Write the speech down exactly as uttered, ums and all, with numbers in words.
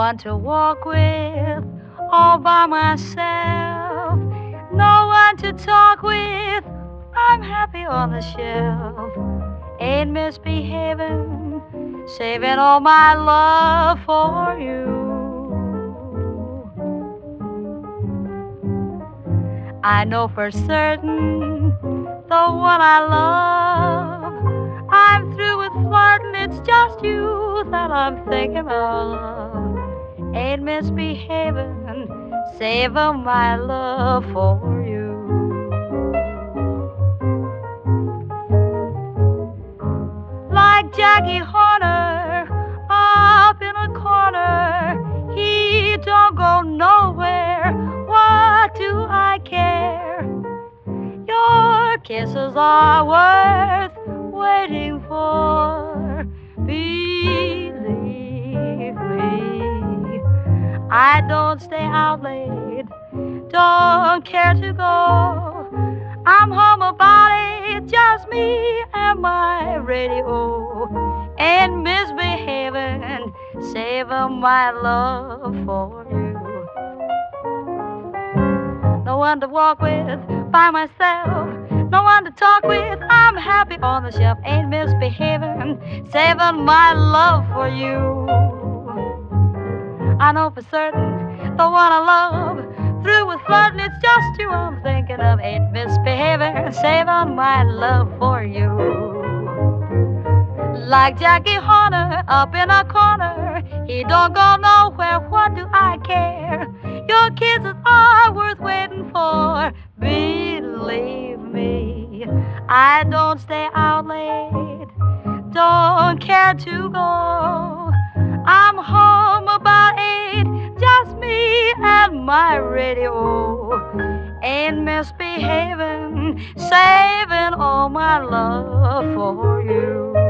one to walk with, all by myself. No one to talk with, I'm happy on the shelf. Ain't misbehaving, saving all my love for you. I know for certain the one I love. I'm through with flirting, it's just you that I'm thinking of. Ain't misbehaving, saving my love for you. Like Jackie Horner up in a corner, he don't go nowhere. What do I care? Your kisses are worth waiting for. Believe me, I don't stay out late, don't care to go. I'm home about it, just me and my radio. Ain't misbehaving, saving my love for you. No one to walk with by myself, no one to talk with, I'm happy on the shelf. Ain't misbehaving, saving my love for you. I know for certain the one I love, through with flirting, it's just you I'm thinking of. Ain't misbehaving, saving my love for you. Like Jackie Horner up in a corner, he don't go nowhere, what do I care? Your kisses are worth waiting for. Believe me, I don't stay out late, don't care to go. I'm home about eight, just me and my radio. Ain't misbehaving, saving all my love for you.